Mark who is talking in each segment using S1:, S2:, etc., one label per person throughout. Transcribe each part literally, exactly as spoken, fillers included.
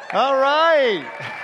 S1: All right.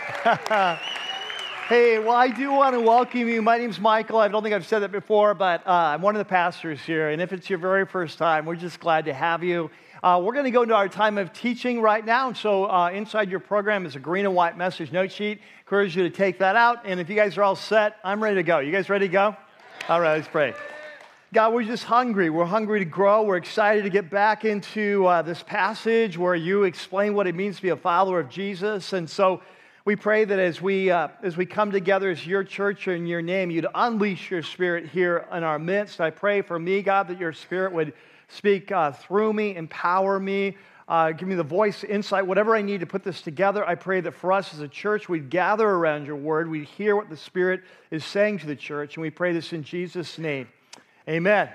S1: Hey, well, I do want to welcome you. My name's Michael. I don't think I've said that before, but uh, I'm one of the pastors here. And if it's your very first time, we're just glad to have you. Uh, we're going to go into our time of teaching right now. And so uh, inside your program is a green and white message note sheet. Encourage you to take that out. And if you guys are all set, I'm ready to go. You guys ready to go? All right, let's pray. God, we're just hungry. We're hungry to grow. We're excited to get back into uh, this passage where you explain what it means to be a follower of Jesus. And so we pray that as we uh, as we come together as your church in your name, you'd unleash your spirit here in our midst. I pray for me, God, that your spirit would speak uh, through me, empower me, uh, give me the voice, insight, whatever I need to put this together. I pray that for us as a church, we'd gather around your word. We'd hear what the Spirit is saying to the church. And we pray this in Jesus' name. Amen.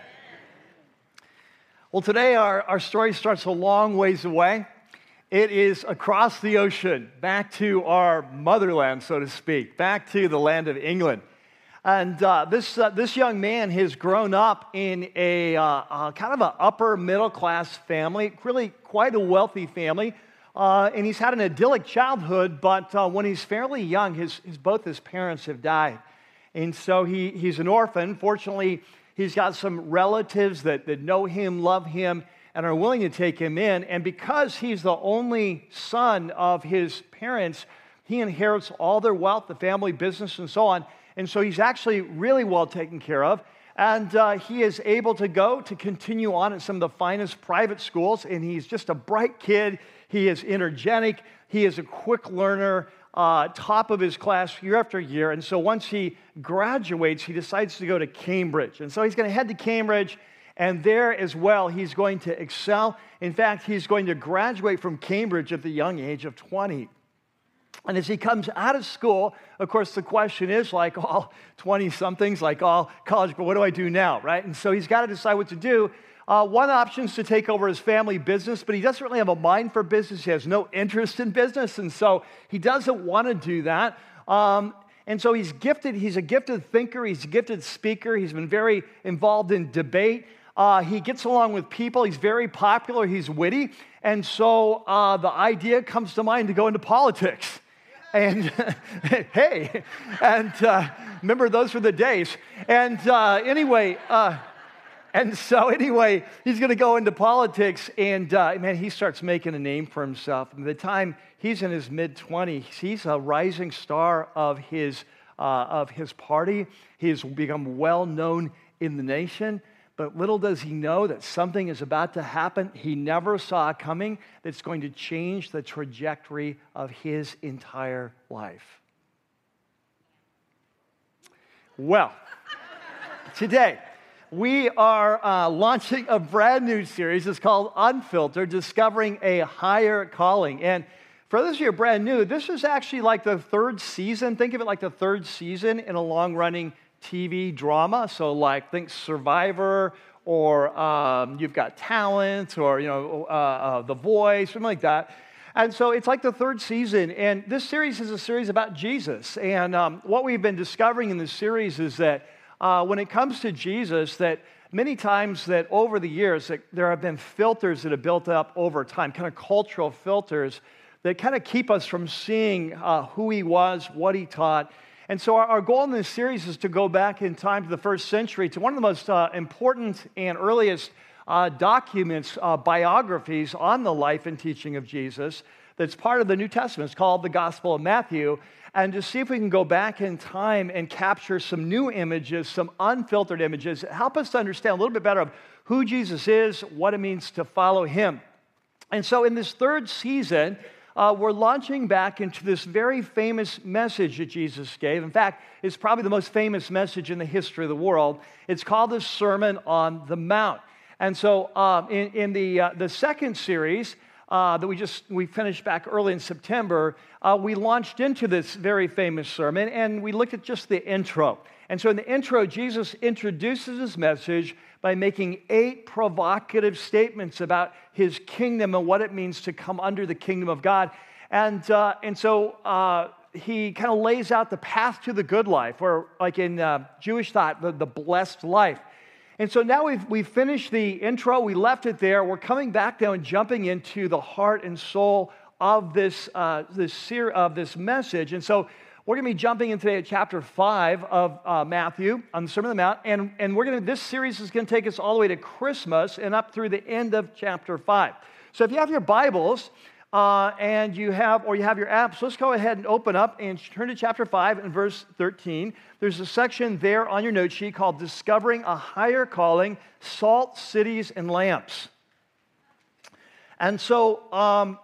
S1: Well, today our, our story starts a long ways away. It is across the ocean, back to our motherland, so to speak, back to the land of England. And uh, this uh, this young man has grown up in a uh, uh, kind of an upper middle class family, really quite a wealthy family. Uh, and he's had an idyllic childhood, but uh, when he's fairly young, his, his both his parents have died. And so he he's an orphan. Fortunately, he's got some relatives that, that know him, love him, and are willing to take him in. And because he's the only son of his parents, he inherits all their wealth, the family business, and so on. And so he's actually really well taken care of. And uh, he is able to go to continue on at some of the finest private schools. And he's just a bright kid. He is energetic. He is a quick learner, uh, top of his class year after year. And so once he graduates, he decides to go to Cambridge. And so he's going to head to Cambridge. And there as well, he's going to excel. In fact, he's going to graduate from Cambridge at the young age of twenty. And as he comes out of school, of course, the question is, like all twenty-somethings, like all college, but what do I do now, right? And so he's got to decide what to do. Uh, one option is to take over his family business, but he doesn't really have a mind for business. He has no interest in business, and so he doesn't want to do that. Um, and so he's gifted. He's a gifted thinker. He's a gifted speaker. He's been very involved in debate. Uh, he gets along with people. He's very popular. He's witty. And so uh, the idea comes to mind to go into politics. And hey, and uh, remember those were the days. And uh, anyway, uh, and so anyway, he's going to go into politics. And uh, man, he starts making a name for himself. And by the time he's in his mid-twenties, he's a rising star of his, uh, of his party. He's become well-known in the nation. But little does he know that something is about to happen he never saw coming that's going to change the trajectory of his entire life. Well, today we are uh, launching a brand new series. It's called Unfiltered, Discovering a Higher Calling. And for those of you who are brand new, this is actually like the third season. Think of it like the third season in a long-running T V drama. So like think Survivor, or um, You've Got Talent, or you know uh, uh, The Voice, something like that. And so it's like the third season. And this series is a series about Jesus. And um, what we've been discovering in this series is that uh, when it comes to Jesus, that many times that over the years that there have been filters that have built up over time, kind of cultural filters that kind of keep us from seeing uh, who he was, what he taught. And so our, our goal in this series is to go back in time to the first century, to one of the most uh, important and earliest uh, documents, uh, biographies on the life and teaching of Jesus that's part of the New Testament. It's called the Gospel of Matthew. And to see if we can go back in time and capture some new images, some unfiltered images, that help us to understand a little bit better of who Jesus is, what it means to follow him. And so in this third season, Uh, we're launching back into this very famous message that Jesus gave. In fact, it's probably the most famous message in the history of the world. It's called the Sermon on the Mount. And so uh, in, in the, uh, the second series uh, that we just we finished back early in September, uh, we launched into this very famous sermon, and we looked at just the intro. And so in the intro, Jesus introduces his message by making eight provocative statements about his kingdom and what it means to come under the kingdom of God. And, uh, and so uh, he kind of lays out the path to the good life, or like in uh, Jewish thought, the, the blessed life. And so now we've, we've finished the intro. We left it there. We're coming back now and jumping into the heart and soul of this uh, this ser- of this message. And so we're going to be jumping in today at chapter five of uh, Matthew on the Sermon on the Mount, and and we're going to this series is going to take us all the way to Christmas and up through the end of chapter five. So if you have your Bibles uh, and you have or you have your apps, let's go ahead and open up and turn to chapter five and verse thirteen. There's a section there on your note sheet called "Discovering a Higher Calling: Salt, Cities, and Lamps." And so, um,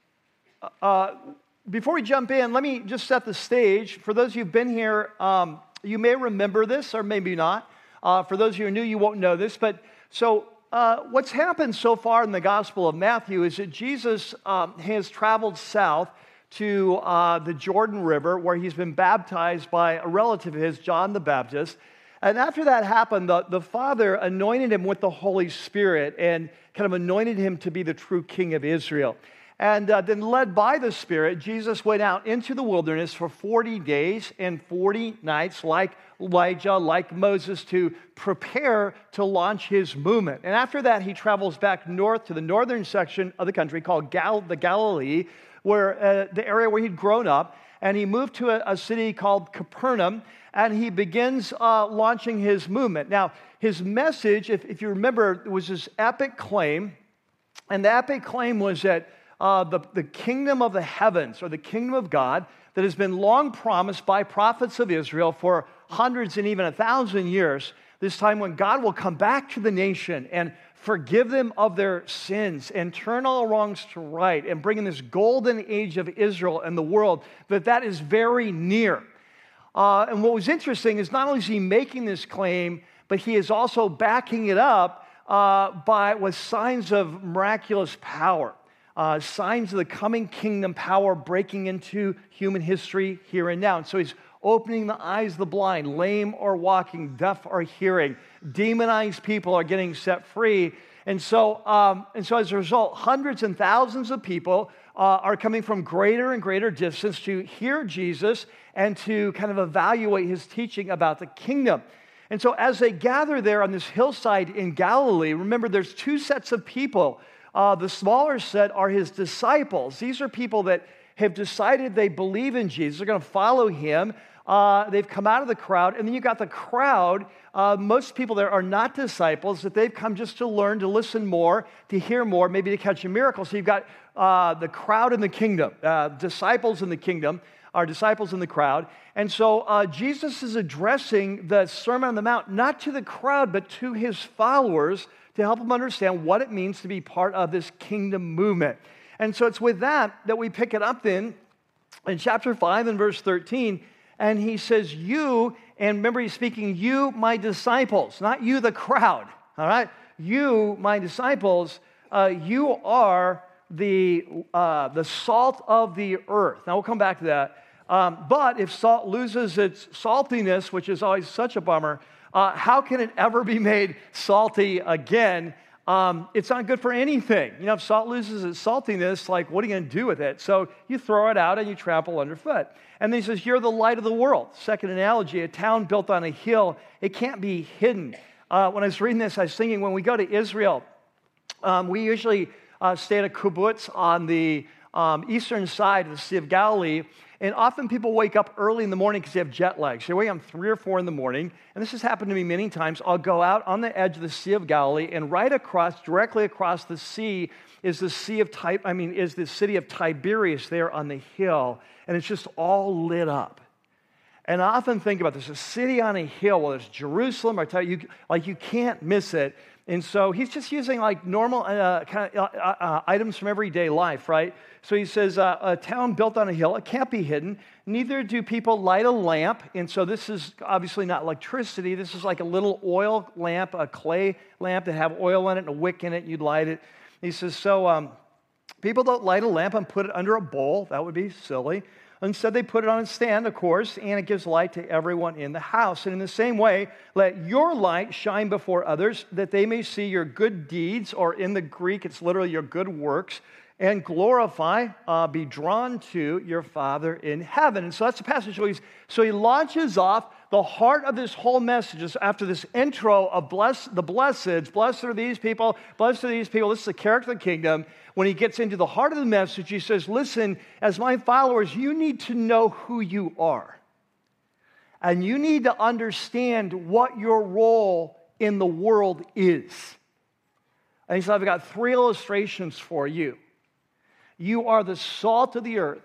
S1: uh, before we jump in, let me just set the stage. For those of you who've been here, um, you may remember this, or maybe not. Uh, for those of you who are new, you won't know this. But so, uh, what's happened so far in the Gospel of Matthew is that Jesus um, has traveled south to uh, the Jordan River, where he's been baptized by a relative of his, John the Baptist. And after that happened, the, the Father anointed him with the Holy Spirit and kind of anointed him to be the true king of Israel. And uh, then led by the Spirit, Jesus went out into the wilderness for forty days and forty nights, like Elijah, like Moses, to prepare to launch his movement. And after that, he travels back north to the northern section of the country called Gal- the Galilee, where uh, the area where he'd grown up. And he moved to a, a city called Capernaum, and he begins uh, launching his movement. Now, his message, if, if you remember, was this epic claim, and the epic claim was that uh, the, the kingdom of the heavens, or the kingdom of God, that has been long promised by prophets of Israel for hundreds and even a thousand years, this time when God will come back to the nation and forgive them of their sins and turn all wrongs to right and bring in this golden age of Israel and the world, that that is very near. Uh, and what was interesting is not only is he making this claim, but he is also backing it up uh, by with signs of miraculous power, uh, signs of the coming kingdom power breaking into human history here and now. And so he's opening the eyes of the blind, lame are walking, deaf are hearing, demonized people are getting set free. And so, um, and so as a result, hundreds and thousands of people uh, are coming from greater and greater distance to hear Jesus and to kind of evaluate his teaching about the kingdom. And so as they gather there on this hillside in Galilee, remember there's two sets of people. Uh, the smaller set are his disciples. These are people that have decided they believe in Jesus. They're going to follow him. Uh, they've come out of the crowd. And then you've got the crowd. Uh, most people there are not disciples, that they've come just to learn, to listen more, to hear more, maybe to catch a miracle. So you've got uh, the crowd in the kingdom, uh, disciples in the kingdom, are disciples in the crowd. And so uh, Jesus is addressing the Sermon on the Mount, not to the crowd, but to his followers, to help them understand what it means to be part of this kingdom movement. And so it's with that that we pick it up then in chapter five and verse thirteen. And he says, you, and remember he's speaking, you, my disciples, not you, the crowd, all right? You, my disciples, uh, you are the, uh, the salt of the earth. Now, we'll come back to that. Um, but if salt loses its saltiness, which is always such a bummer, uh, how can it ever be made salty again? Um, it's not good for anything. You know, if salt loses its saltiness, like, what are you going to do with it? So you throw it out and you trample underfoot. And then he says, you're the light of the world. Second analogy, a town built on a hill, it can't be hidden. Uh, when I was reading this, I was thinking, when we go to Israel, um, we usually uh, stay at a kibbutz on the um, eastern side of the Sea of Galilee. And often people wake up early in the morning because they have jet lag. So they wake up three or four in the morning. And this has happened to me many times. I'll go out on the edge of the Sea of Galilee, and right across, directly across the sea, is the Sea of Ti- I mean, is the city of Tiberias there on the hill, and it's just all lit up. And I often think about this: a city on a hill. Well, there's Jerusalem. I tell you, like you can't miss it. And so he's just using like normal uh, kind of uh, uh, items from everyday life, right? So he says, uh, a town built on a hill, it can't be hidden. Neither do people light a lamp. And so this is obviously not electricity. This is like a little oil lamp, a clay lamp that have oil in it and a wick in it, and you'd light it. He says, so um, people don't light a lamp and put it under a bowl. That would be silly. Instead, they put it on a stand, of course, and it gives light to everyone in the house. And in the same way, let your light shine before others, that they may see your good deeds, or in the Greek, it's literally your good works, and glorify, uh, be drawn to your Father in heaven. And so that's the passage. So, he's, so he launches off. The heart of this whole message is after this intro of bless, the blesseds, blessed are these people, blessed are these people, this is the character of the kingdom. When he gets into the heart of the message, he says, listen, as my followers, you need to know who you are. And you need to understand what your role in the world is. And he said, I've got three illustrations for you. You are the salt of the earth.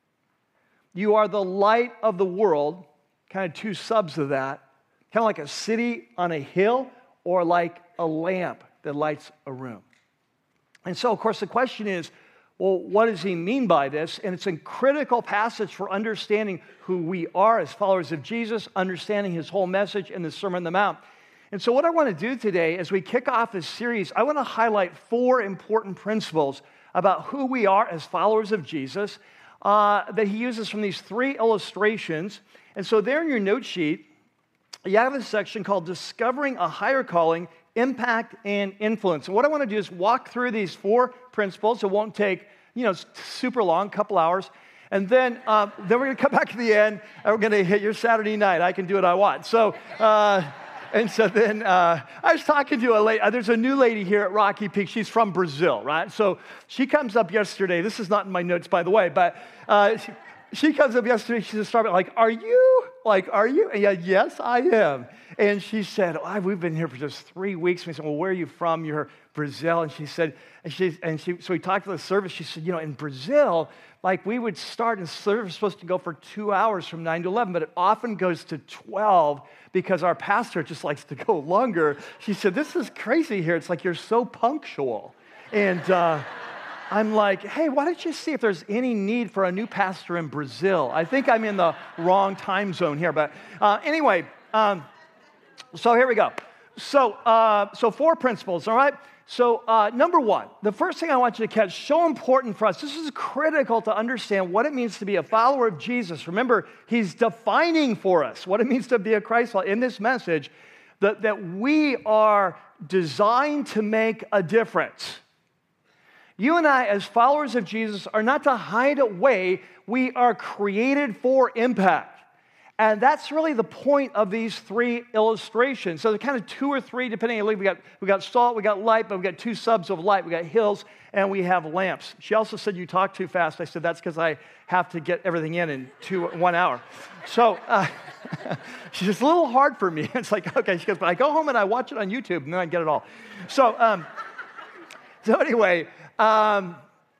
S1: You are the light of the world. Kind of two subs of that. Kind of like a city on a hill or like a lamp that lights a room. And so, of course, the question is, well, what does he mean by this? And it's a critical passage for understanding who we are as followers of Jesus, understanding his whole message in the Sermon on the Mount. And so what I want to do today, as we kick off this series, I want to highlight four important principles about who we are as followers of Jesus uh, that he uses from these three illustrations. And so there in your note sheet, you have a section called Discovering a Higher Calling, Impact, and Influence. And what I want to do is walk through these four principles. It won't take, you know, super long, couple hours. And then, uh, then we're going to come back to the end, and we're going to hit your Saturday night. I can do what I want. So, uh, and so then uh, I was talking to a lady. Uh, there's a new lady here at Rocky Peak. She's from Brazil, right? So she comes up yesterday. This is not in my notes, by the way, but uh, she, she comes up yesterday. She just started like, "Are you like, are you?" And yeah, yes, I am. And she said, oh, "We've been here for just three weeks." And we said, "Well, where are you from?" "You're Brazil." And she said, and she and she. So we talked to the service. She said, "You know, in Brazil, like we would start, and service was supposed to go for two hours from nine to eleven, but it often goes to twelve because our pastor just likes to go longer." She said, "This is crazy here. It's like you're so punctual." And uh, I'm like, "Hey, why don't you see if there's any need for a new pastor in Brazil?" I think I'm in the wrong time zone here, but uh, anyway. Um, so here we go. So, uh, so four principles. All right. So uh, number one, the first thing I want you to catch, so important for us, this is critical to understand what it means to be a follower of Jesus. Remember, he's defining for us what it means to be a Christ follower in this message, that, that we are designed to make a difference. You and I, as followers of Jesus, are not to hide away. We are created for impact. And that's really the point of these three illustrations. So they're kind of two or three, depending on the we got we got salt, we got light, but we got two subs of light. We got hills, and we have lamps. She also said, "You talk too fast." I said, "That's because I have to get everything in in two one hour." So uh, she's just a little hard for me. It's like, okay, she goes, "But I go home and I watch it on YouTube, and then I get it all." So, um, so anyway, um,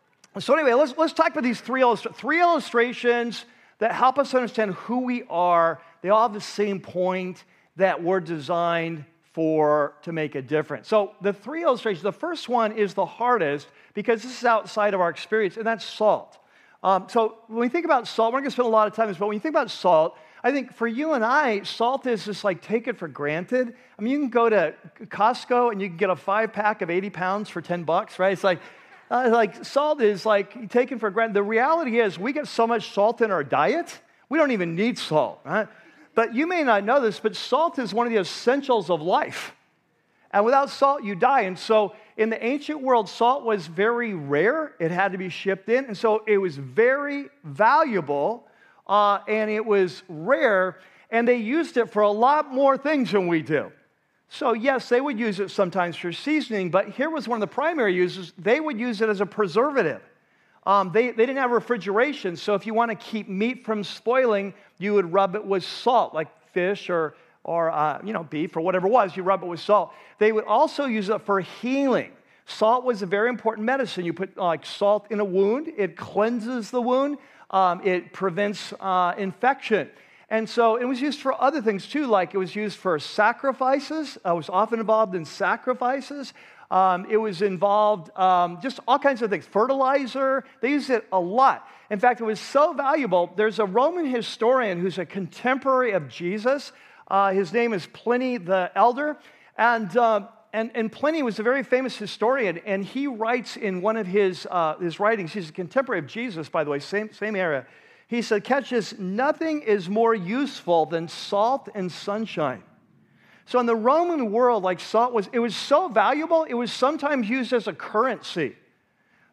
S1: so anyway, let's let's talk about these three illustra- three illustrations that help us understand who we are. They all have the same point, that we're designed for to make a difference. So the three illustrations, the first one is the hardest because this is outside of our experience, and that's salt. Um, so when we think about salt, we're not going to spend a lot of time on this, but when you think about salt, I think for you and I, salt is just like take it for granted. I mean, you can go to Costco and you can get a five pack of eighty pounds for ten bucks, right? It's like, Uh, like salt is like taken for granted. The reality is we get so much salt in our diet, we don't even need salt, right? But you may not know this, but salt is one of the essentials of life. And without salt, you die. And so in the ancient world, salt was very rare. It had to be shipped in. And so it was very valuable, uh, and it was rare, and they used it for a lot more things than we do. So yes, they would use it sometimes for seasoning, but here was one of the primary uses. They would use it as a preservative. Um, they, they didn't have refrigeration, so if you want to keep meat from spoiling, you would rub it with salt, like fish or, or uh, you know, beef or whatever it was, you rub it with salt. They would also use it for healing. Salt was a very important medicine. You put like salt in a wound, it cleanses the wound, um, it prevents uh, infection. And so it was used for other things too, like it was used for sacrifices. It was often involved in sacrifices. Um, it was involved um, just all kinds of things. Fertilizer, they used it a lot. In fact, it was so valuable. There's a Roman historian who's a contemporary of Jesus. Uh, his name is Pliny the Elder. And, uh, and, and Pliny was a very famous historian, and he writes in one of his, uh, his writings, he's a contemporary of Jesus, by the way, same, same era. He said, catch this, nothing is more useful than salt and sunshine. So in the Roman world, like salt was, it was so valuable, it was sometimes used as a currency.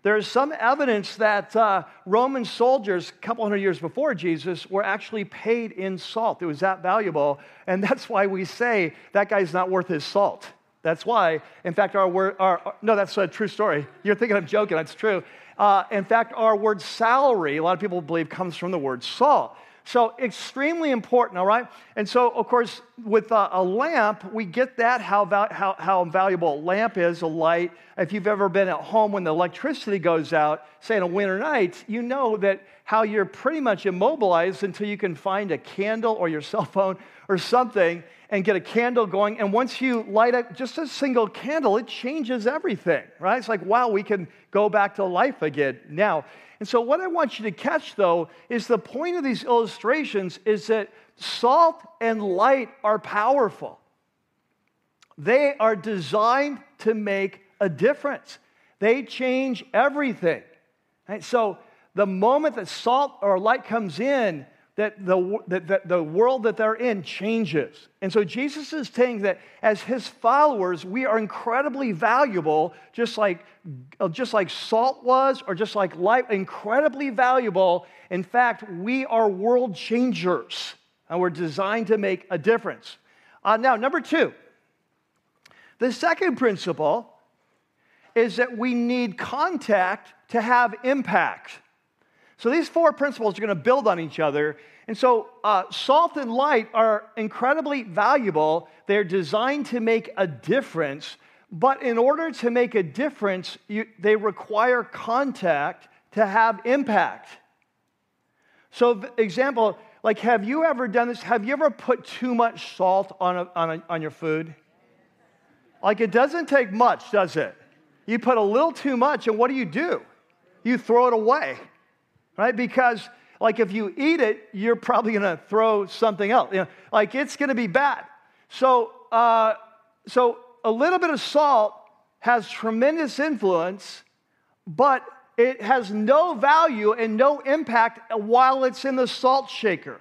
S1: There's some evidence that uh, Roman soldiers, a couple hundred years before Jesus, were actually paid in salt. It was that valuable, and that's why we say that guy's not worth his salt. That's why, in fact, our word, our, our, no, that's a true story. You're thinking I'm joking, that's true. Uh, in fact, our word salary, a lot of people believe, comes from the word salt. So extremely important, all right? And so, of course, with a, a lamp, we get that, how, val- how, how valuable a lamp is, a light. If you've ever been at home when the electricity goes out, say on a winter night, you know that how you're pretty much immobilized until you can find a candle or your cell phone or something and get a candle going. And once you light up just a single candle, it changes everything, right? It's like, wow, we can go back to life again now. And so what I want you to catch, though, is the point of these illustrations is that salt and light are powerful. They are designed to make a difference. They change everything. Right? So the moment that salt or light comes in, that the, that, that the world that they're in changes. And so Jesus is saying that as his followers, we are incredibly valuable, just like, just like salt was, or just like light, incredibly valuable. In fact, we are world changers, and we're designed to make a difference. Uh, now, number two, the second principle is that we need contact to have impact. So these four principles are going to build on each other. And so uh, salt and light are incredibly valuable. They're designed to make a difference. But in order to make a difference, you, they require contact to have impact. So, for example, like, have you ever done this? Have you ever put too much salt on, a, on, a, on your food? Like, it doesn't take much, does it? You put a little too much, and what do you do? You throw it away. Right? Because, like, if you eat it, you're probably going to throw something else. You know, like, it's going to be bad. So, uh, so a little bit of salt has tremendous influence, but it has no value and no impact while it's in the salt shaker.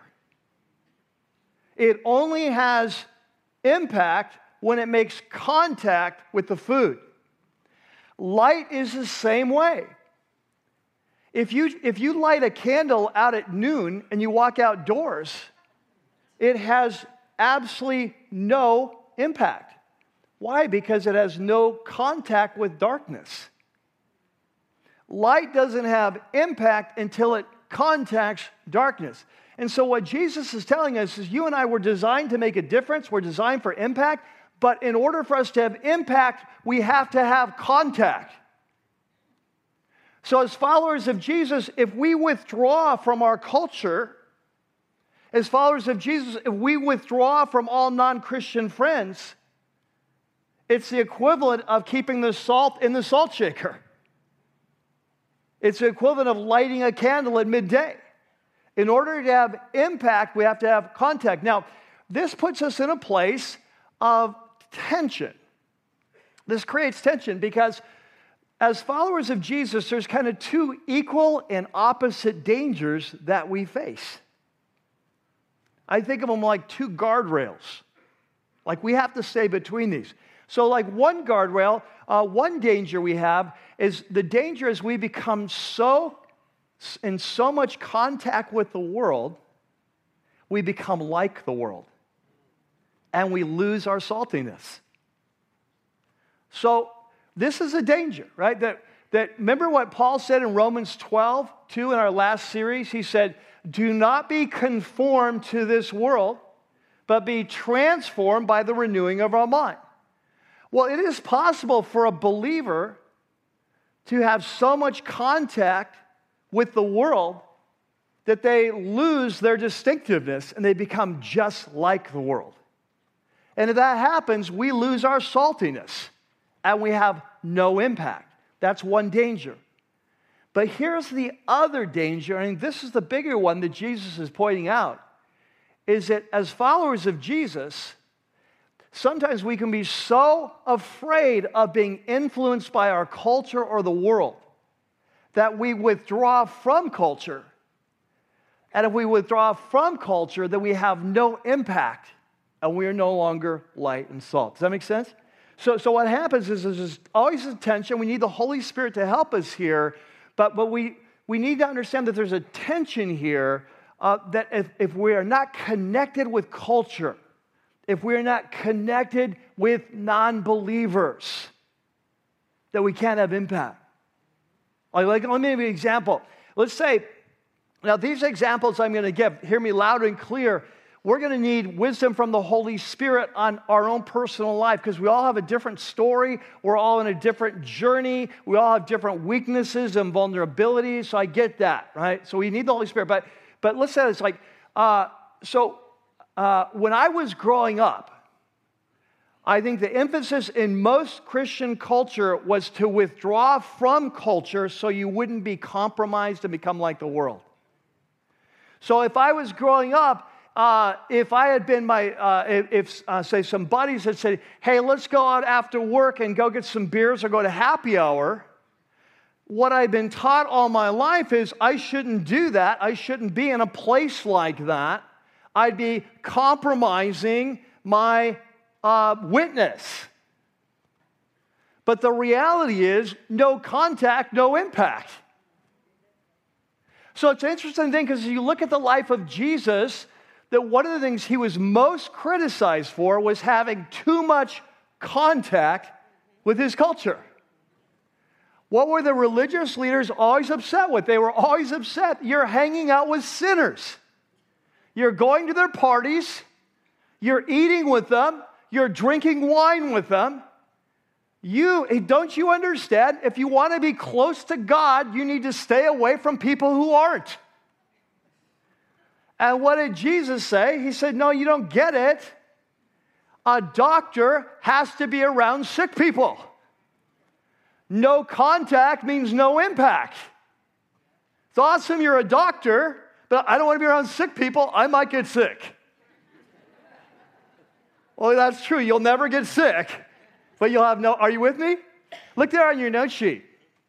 S1: It only has impact when it makes contact with the food. Light is the same way. If you, if you light a candle out at noon and you walk outdoors, it has absolutely no impact. Why? Because it has no contact with darkness. Light doesn't have impact until it contacts darkness. And so what Jesus is telling us is you and I were designed to make a difference. We're designed for impact. But in order for us to have impact, we have to have contact. So as followers of Jesus, if we withdraw from our culture, as followers of Jesus, if we withdraw from all non-Christian friends, it's the equivalent of keeping the salt in the salt shaker. It's the equivalent of lighting a candle at midday. In order to have impact, we have to have contact. Now, this puts us in a place of tension. This creates tension because as followers of Jesus, there's kind of two equal and opposite dangers that we face. I think of them like two guardrails. Like we have to stay between these. So like one guardrail, uh, one danger we have is the danger is we become so in so much contact with the world, we become like the world. And we lose our saltiness. So this is a danger, right? That, that remember what Paul said in Romans twelve, two in our last series? He said, do not be conformed to this world, but be transformed by the renewing of our mind. Well, it is possible for a believer to have so much contact with the world that they lose their distinctiveness and they become just like the world. And if that happens, we lose our saltiness and we have no impact. That's one danger. But here's the other danger, and this is the bigger one that Jesus is pointing out, is that as followers of Jesus, sometimes we can be so afraid of being influenced by our culture or the world that we withdraw from culture. And if we withdraw from culture, then we have no impact and we are no longer light and salt. Does that make sense? So, so what happens is there's always a tension. We need the Holy Spirit to help us here, but, but we, we need to understand that there's a tension here uh, that if, if we are not connected with culture, if we're not connected with non-believers, that we can't have impact. Like, like, let me give you an example. Let's say, now these examples I'm going to give, hear me loud and clear. We're going to need wisdom from the Holy Spirit on our own personal life because we all have a different story. We're all in a different journey. We all have different weaknesses and vulnerabilities. So I get that, right? So we need the Holy Spirit. But, but let's say it's like, uh, so uh, when I was growing up, I think the emphasis in most Christian culture was to withdraw from culture so you wouldn't be compromised and become like the world. So if I was growing up, uh, if I had been my, uh, if, if uh, say some buddies had said, hey, let's go out after work and go get some beers or go to happy hour, what I've been taught all my life is I shouldn't do that. I shouldn't be in a place like that. I'd be compromising my uh, witness. But the reality is no contact, no impact. So it's an interesting thing because if you look at the life of Jesus, that one of the things he was most criticized for was having too much contact with his culture. What were the religious leaders always upset with? They were always upset. You're hanging out with sinners. You're going to their parties. You're eating with them. You're drinking wine with them. You, don't you understand? If you want to be close to God, you need to stay away from people who aren't. And what did Jesus say? He said, no, you don't get it. A doctor has to be around sick people. No contact means no impact. It's awesome you're a doctor, but I don't want to be around sick people. I might get sick. Well, that's true. You'll never get sick, but you'll have no... Are you with me? Look there on your note sheet.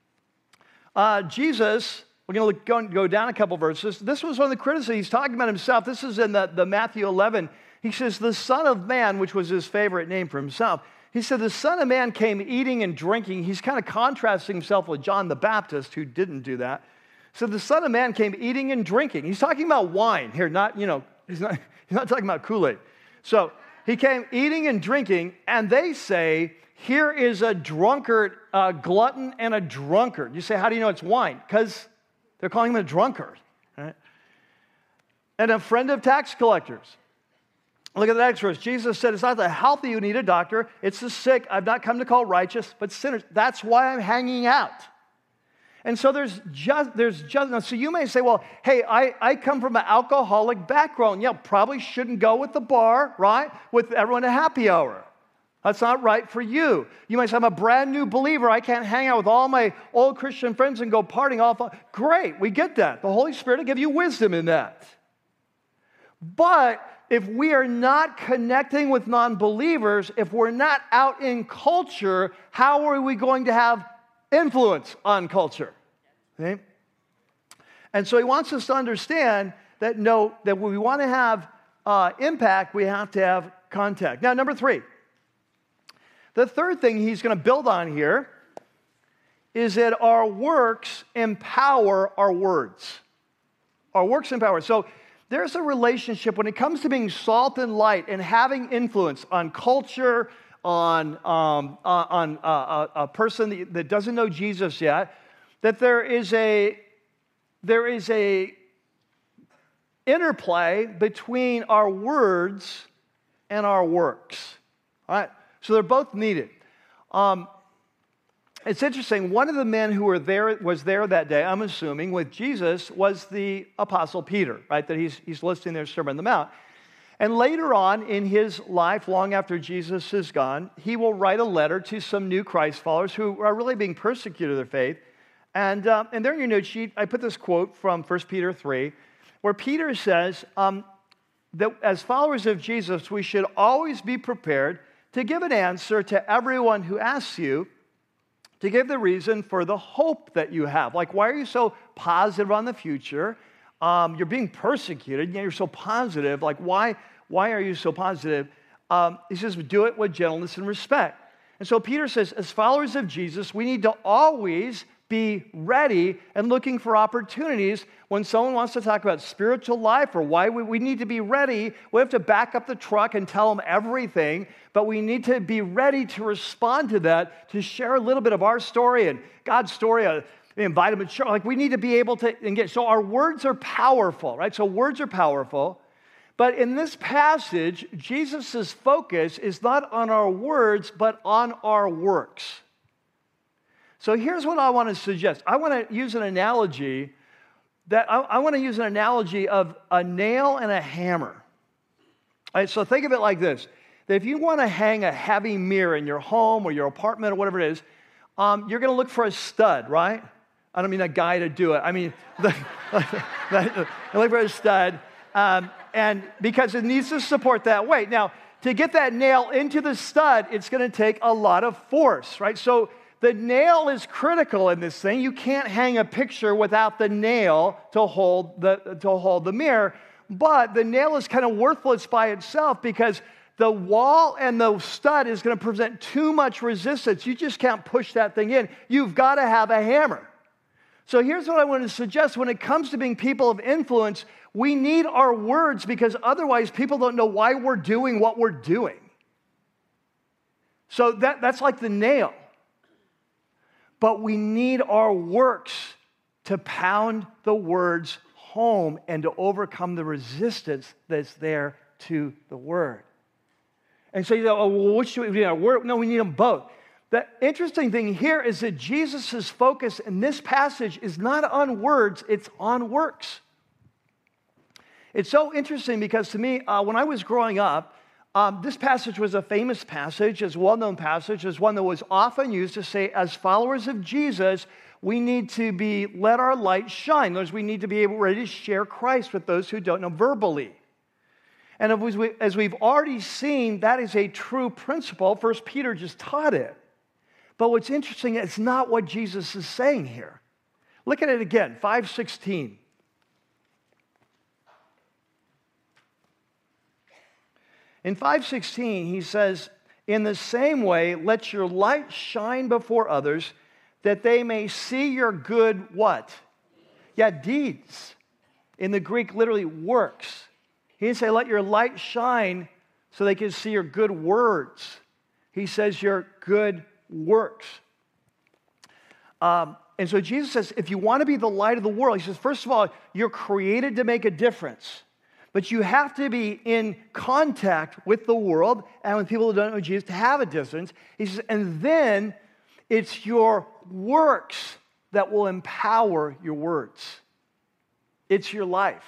S1: Uh, Jesus... We're going to go, go down a couple verses. This was one of the criticisms. He's talking about himself. This is in the, the Matthew eleven. He says, the Son of Man, which was his favorite name for himself. He said, the Son of Man came eating and drinking. He's kind of contrasting himself with John the Baptist, who didn't do that. So the Son of Man came eating and drinking. He's talking about wine here, not, you know, he's not, he's not talking about Kool-Aid. So he came eating and drinking, and they say, here is a drunkard, a glutton and a drunkard. You say, how do you know it's wine? Because they're calling him a drunkard, right? And a friend of tax collectors. Look at the next verse. Jesus said, it's not the healthy who need a doctor, it's the sick. I've not come to call righteous, but sinners. That's why I'm hanging out. And so there's just, there's just, so you may say, well, hey, I, I come from an alcoholic background. Yeah, probably shouldn't go with the bar, right? With everyone at happy hour. That's not right for you. You might say, I'm a brand new believer. I can't hang out with all my old Christian friends and go partying off. Great, we get that. The Holy Spirit will give you wisdom in that. But if we are not connecting with non-believers, if we're not out in culture, how are we going to have influence on culture? Okay? And so he wants us to understand that, no, that when we want to have uh, impact, we have to have contact. Now, number three. The third thing he's going to build on here is that our works empower our words. Our works empower. So there's a relationship when it comes to being salt and light and having influence on culture, on, um, uh, on uh, a, a person that doesn't know Jesus yet, that there is a there is a interplay between our words and our works. All right? So they're both needed. Um, it's interesting. One of the men who were there was there that day, I'm assuming, with Jesus was the Apostle Peter, right? That he's, he's listing their Sermon on the Mount. And later on in his life, long after Jesus is gone, he will write a letter to some new Christ followers who are really being persecuted in their faith. And, uh, and there in your note sheet, I put this quote from First Peter three, where Peter says um, that as followers of Jesus, we should always be prepared to give an answer to everyone who asks you, to give the reason for the hope that you have. Like, why are you so positive on the future? Um, you're being persecuted, yet you're so positive. Like, why, why are you so positive? Um, he says, do it with gentleness and respect. And so Peter says, as followers of Jesus, we need to always be ready and looking for opportunities when someone wants to talk about spiritual life or why we, we need to be ready. We have to back up the truck and tell them everything, but we need to be ready to respond to that, to share a little bit of our story and God's story, uh, invite them to share. Like we need to be able to engage. So our words are powerful, right? So words are powerful. But in this passage, Jesus' focus is not on our words, but on our works. So here's what I want to suggest. I want to use an analogy that I, I want to use an analogy of a nail and a hammer. All right, so think of it like this. That if you want to hang a heavy mirror in your home or your apartment or whatever it is, um, you're going to look for a stud, right? I don't mean a guy to do it. I mean, the, look for a stud. Um, and because it needs to support that weight. Now, to get that nail into the stud, it's going to take a lot of force, right? So the nail is critical in this thing. You can't hang a picture without the nail to hold the, to hold the mirror. But the nail is kind of worthless by itself because the wall and the stud is going to present too much resistance. You just can't push that thing in. You've got to have a hammer. So here's what I want to suggest. When it comes to being people of influence, we need our words because otherwise people don't know why we're doing what we're doing. So that, that's like the nail. But we need our works to pound the words home and to overcome the resistance that's there to the word. And so you go, oh, well, which do we need? Our word? No, we need them both. The interesting thing here is that Jesus' focus in this passage is not on words, it's on works. It's so interesting because to me, uh, when I was growing up, um, this passage was a famous passage, it's a well-known passage, it's one that was often used to say, as followers of Jesus, we need to be, let our light shine. In other words, we need to be able ready to share Christ with those who don't know verbally. And as, we, as we've already seen, that is a true principle. First Peter just taught it. But what's interesting, it's not what Jesus is saying here. Look at it again, five sixteen. In five sixteen, he says, in the same way, let your light shine before others, that they may see your good what? Yeah, deeds. In the Greek, literally works. He didn't say, let your light shine so they can see your good words. He says your good works. Um, and so Jesus says, if you want to be the light of the world, he says, first of all, you're created to make a difference. But you have to be in contact with the world and with people who don't know Jesus to have a difference. He says, and then it's your works that will empower your words. It's your life.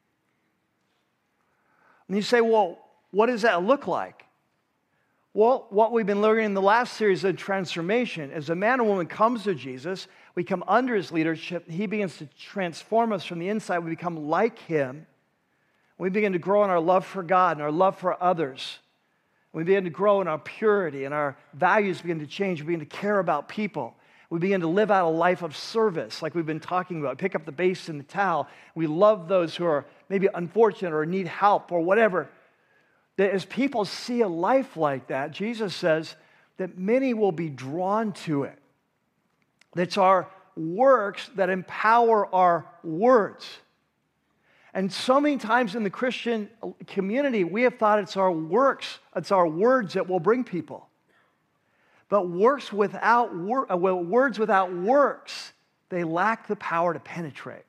S1: And you say, well, what does that look like? Well, what we've been learning in the last series of transformation, as a man or woman comes to Jesus, we come under his leadership, he begins to transform us from the inside. We become like him. We begin to grow in our love for God and our love for others. We begin to grow in our purity and our values begin to change. We begin to care about people. We begin to live out a life of service like we've been talking about. Pick up the base and the towel. We love those who are maybe unfortunate or need help or whatever. That as people see a life like that, Jesus says that many will be drawn to it. It's our works that empower our words. And so many times in the Christian community, we have thought it's our works, it's our words that will bring people. But works without wor- well, words without works, they lack the power to penetrate.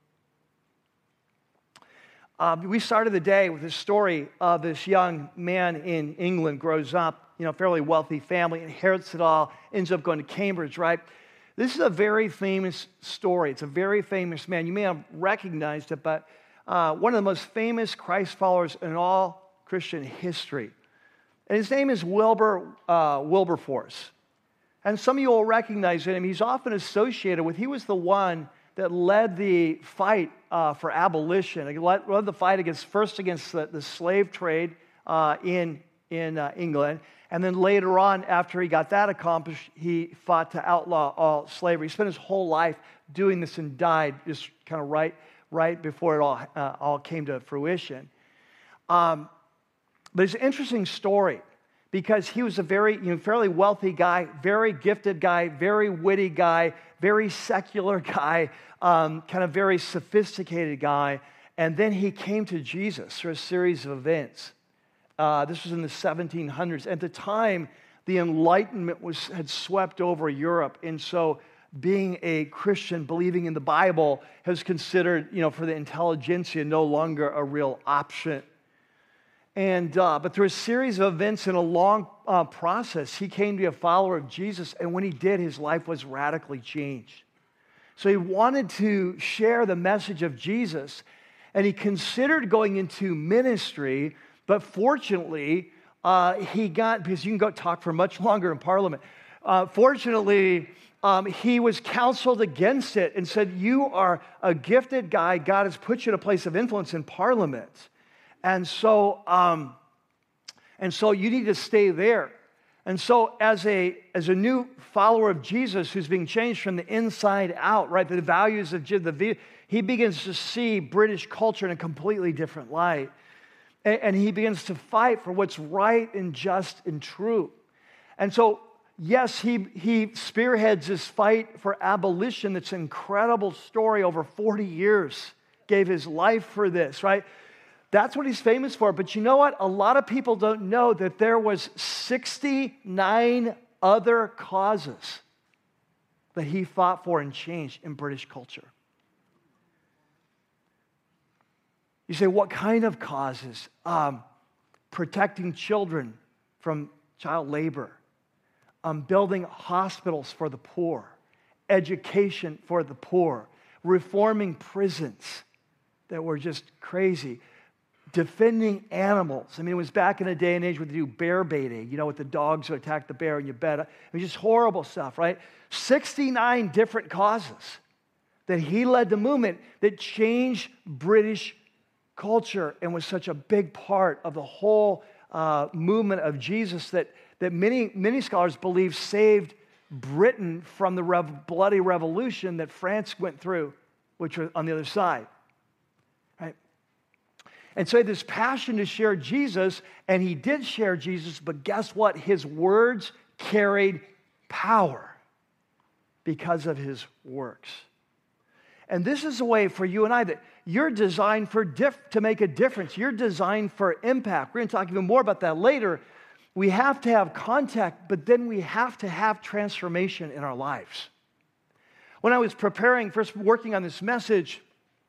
S1: Uh, we started the day with a story of this young man in England, grows up, you know, fairly wealthy family, inherits it all, ends up going to Cambridge, right? This is a very famous story. It's a very famous man. You may have recognized it, but uh, one of the most famous Christ followers in all Christian history. And his name is Wilbur uh, Wilberforce. And some of you will recognize him. He's often associated with, he was the one that led the fight uh, for abolition. He led, led the fight against, first against the, the slave trade uh, in, in uh, England. And then later on, after he got that accomplished, he fought to outlaw all slavery. He spent his whole life doing this and died just kind of right, right before it all, uh, all came to fruition. Um, but it's an interesting story because he was a very, you know, fairly wealthy guy, very gifted guy, very witty guy, very secular guy, um, kind of very sophisticated guy. And then he came to Jesus through a series of events. Uh, this was in the seventeen hundreds. At the time, the Enlightenment was had swept over Europe, and so being a Christian, believing in the Bible, was considered, you know, for the intelligentsia, no longer a real option. And uh, but through a series of events and a long uh, process, he came to be a follower of Jesus, and when he did, his life was radically changed. So he wanted to share the message of Jesus, and he considered going into ministry, but fortunately, uh, he got, because you can go talk for much longer in Parliament, uh, fortunately, um, he was counseled against it and said, you are a gifted guy. God has put you in a place of influence in Parliament. And so, um, and so you need to stay there. And so as a, as a new follower of Jesus who's being changed from the inside out, right, the values of the he begins to see British culture in a completely different light. And, and he begins to fight for what's right and just and true. And so, yes, he, he spearheads this fight for abolition. That's an incredible story over forty years. Gave his life for this, right? That's what he's famous for. But you know what? A lot of people don't know that there was sixty-nine other causes that he fought for and changed in British culture. You say, what kind of causes? Um, protecting children from child labor, um, building hospitals for the poor, education for the poor, reforming prisons that were just crazy, defending animals. I mean, it was back in the day and age when they do bear baiting, you know, with the dogs would attack the bear in your bed. It was just horrible stuff, right? sixty-nine different causes that he led the movement that changed British culture and was such a big part of the whole uh, movement of Jesus that, that many, many scholars believe saved Britain from the rev- bloody revolution that France went through, which was on the other side. Right? And so he had this passion to share Jesus, and he did share Jesus, but guess what? His words carried power because of his works. And this is a way for you and I that you're designed for diff- to make a difference. You're designed for impact. We're going to talk even more about that later. We have to have contact, but then we have to have transformation in our lives. When I was preparing, first working on this message,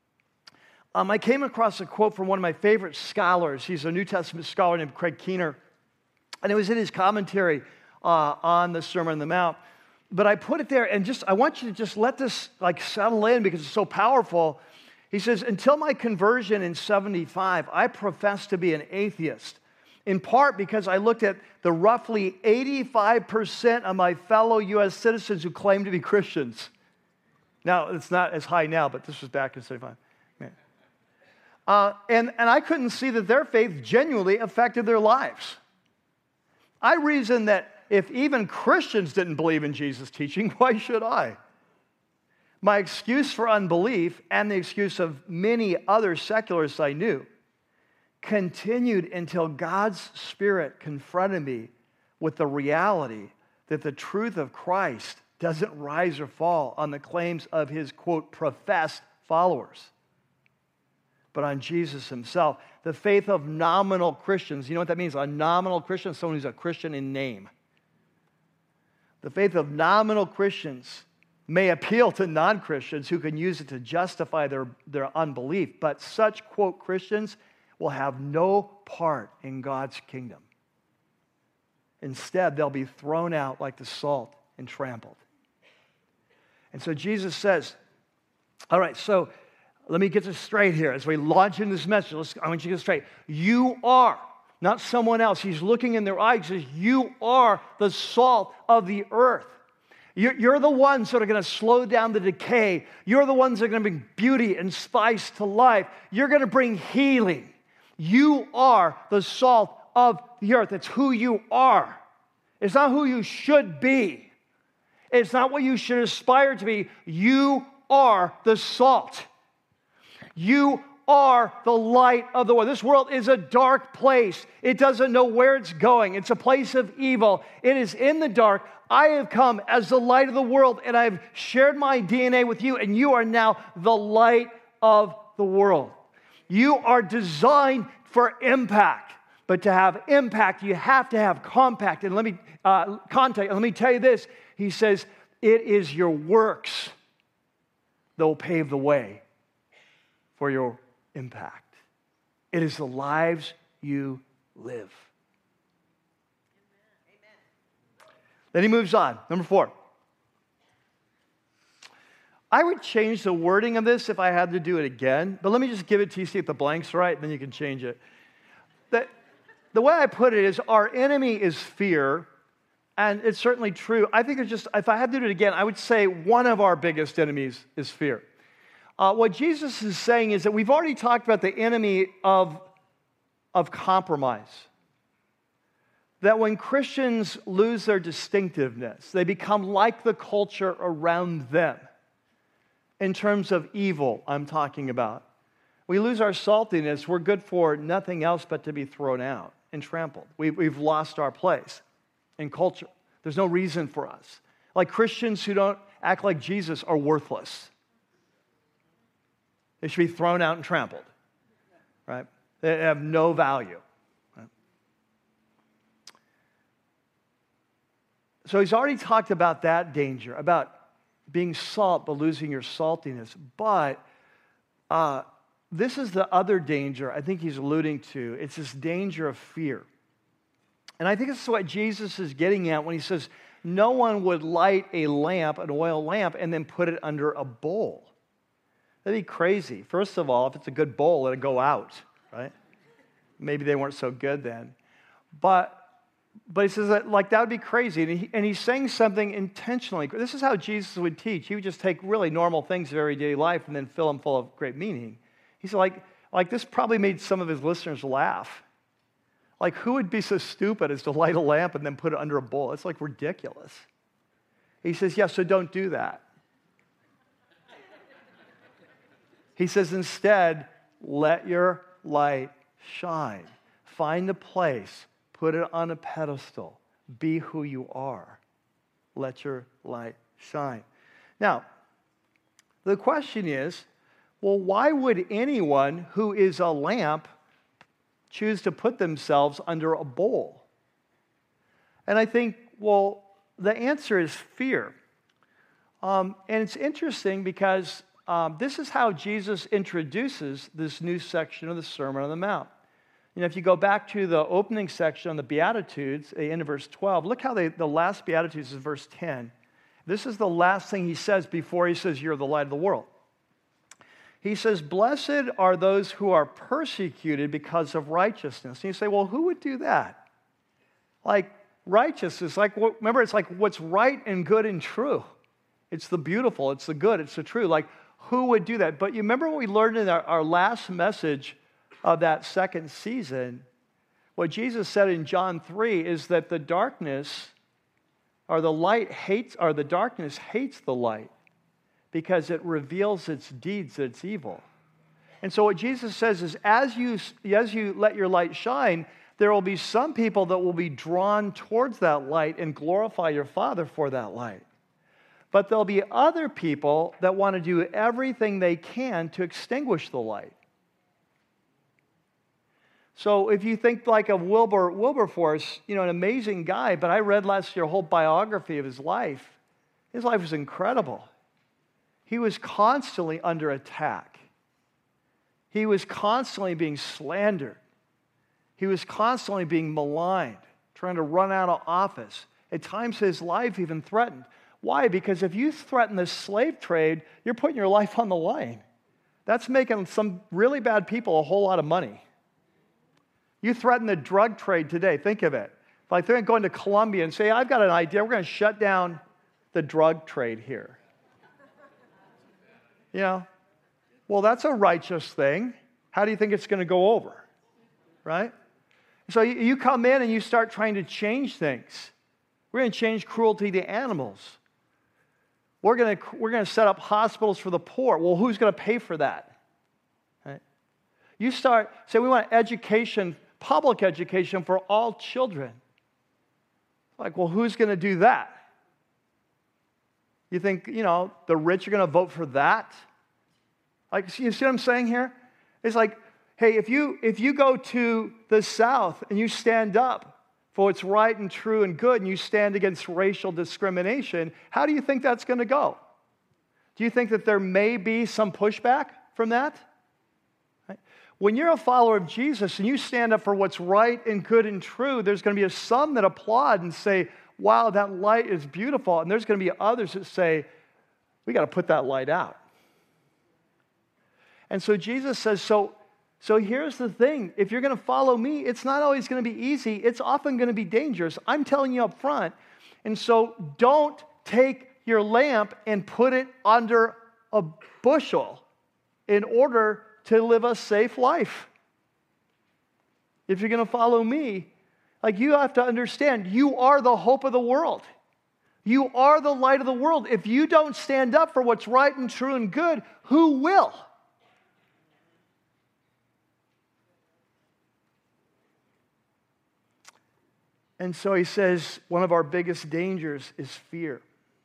S1: um, I came across a quote from one of my favorite scholars. He's a New Testament scholar named Craig Keener. And it was in his commentary uh, on the Sermon on the Mount. But I put it there, and just I want you to just let this like settle in because it's so powerful. He says, until my conversion in seventy-five, I professed to be an atheist, in part because I looked at the roughly eighty-five percent of my fellow U S citizens who claim to be Christians. Now, it's not as high now, but this was back in seventy-five. Man. Uh, and, and I couldn't see that their faith genuinely affected their lives. I reasoned that if even Christians didn't believe in Jesus' teaching, why should I? My excuse for unbelief and the excuse of many other secularists I knew continued until God's Spirit confronted me with the reality that the truth of Christ doesn't rise or fall on the claims of his, quote, professed followers, but on Jesus himself. The faith of nominal Christians, you know what that means? A nominal Christian is someone who's a Christian in name. The faith of nominal Christians may appeal to non-Christians who can use it to justify their, their unbelief, but such, quote, Christians will have no part in God's kingdom. Instead, they'll be thrown out like the salt and trampled. And so Jesus says, all right, so let me get this straight here. As we launch into this message, let's, I want you to get straight. You are, not someone else. He's looking in their eyes and says, you are the salt of the earth. You're, you're the ones that are going to slow down the decay. You're the ones that are going to bring beauty and spice to life. You're going to bring healing. You are the salt of the earth. It's who you are. It's not who you should be. It's not what you should aspire to be. You are the salt. You are the light of the world. This world is a dark place. It doesn't know where it's going. It's a place of evil. It is in the dark. I have come as the light of the world, and I've shared my D N A with you, and you are now the light of the world. You are designed for impact. But to have impact, you have to have compact. And let me uh, contact. And let me tell you this. He says, it is your works that will pave the way for your impact. It is the lives you live. Amen. Then he moves on. Number four. I would change the wording of this if I had to do it again. But let me just give it to you, see if the blank's right, then you can change it. That The way I put it is, our enemy is fear, and it's certainly true. I think it's just, if I had to do it again, I would say one of our biggest enemies is fear. Uh, what Jesus is saying is that we've already talked about the enemy of, of compromise. That when Christians lose their distinctiveness, they become like the culture around them. In terms of evil, I'm talking about. We lose our saltiness, we're good for nothing else but to be thrown out and trampled. We've, we've lost our place in culture. There's no reason for us. Like Christians who don't act like Jesus are worthless. They should be thrown out and trampled, right? They have no value. Right? So he's already talked about that danger, about being salt but losing your saltiness. But uh, this is the other danger I think he's alluding to. It's this danger of fear. And I think this is what Jesus is getting at when he says, no one would light a lamp, an oil lamp, and then put it under a bowl. That'd be crazy. First of all, if it's a good bowl, let it go out, right? Maybe they weren't so good then. But but he says that, like, that would be crazy. And, he, and he's saying something intentionally. This is how Jesus would teach. He would just take really normal things of everyday life and then fill them full of great meaning. He said, like, like this probably made some of his listeners laugh. Like, who would be so stupid as to light a lamp and then put it under a bowl? It's like ridiculous. He says, yeah, so don't do that. He says, instead, let your light shine. Find a place. Put it on a pedestal. Be who you are. Let your light shine. Now, the question is, well, why would anyone who is a lamp choose to put themselves under a bowl? And I think, well, the answer is fear. Um, and it's interesting because um, this is how Jesus introduces this new section of the Sermon on the Mount. You know, if you go back to the opening section on the Beatitudes, the end of verse twelve, look how they, the last Beatitudes is verse ten. This is the last thing he says before he says, you're the light of the world. He says, blessed are those who are persecuted because of righteousness. And you say, well, who would do that? Like, righteousness, like, remember, it's like what's right and good and true. It's the beautiful, it's the good, it's the true. Like, who would do that? But you remember what we learned in our, our last message of that second season? What Jesus said in John three is that the darkness, or the light hates, or the darkness hates the light because it reveals its deeds, that it's evil. And so what Jesus says is, as you, as you let your light shine, there will be some people that will be drawn towards that light and glorify your Father for that light. But there'll be other people that want to do everything they can to extinguish the light. So if you think like of Wilbur Wilberforce, you know, an amazing guy, but I read last year a whole biography of his life. His life was incredible. He was constantly under attack. He was constantly being slandered. He was constantly being maligned, trying to run out of office. At times his life even threatened. Why? Because if you threaten the slave trade, you're putting your life on the line. That's making some really bad people a whole lot of money. You threaten the drug trade today, think of it. Like they're going to Colombia and say, I've got an idea, we're going to shut down the drug trade here. You know, well, that's a righteous thing. How do you think it's going to go over? Right? So you come in and you start trying to change things. We're going to change cruelty to animals. We're going to, we're going to set up hospitals for the poor. Well, who's going to pay for that? Right? You start, say we want education, public education for all children. Like, well, who's going to do that? You think, you know, the rich are going to vote for that? Like, you see what I'm saying here? It's like, hey, if you if you go to the South and you stand up for what's right and true and good, and you stand against racial discrimination, how do you think that's going to go? Do you think that there may be some pushback from that? Right? When you're a follower of Jesus and you stand up for what's right and good and true, there's going to be a some that applaud and say, wow, that light is beautiful. And there's going to be others that say, we got to put that light out. And so Jesus says, so, so here's the thing. If you're going to follow me, it's not always going to be easy. It's often going to be dangerous. I'm telling you up front. And so don't take your lamp and put it under a bushel in order to live a safe life. If you're going to follow me, like, you have to understand, you are the hope of the world. You are the light of the world. If you don't stand up for what's right and true and good, who will? And so he says one of our biggest dangers is fear.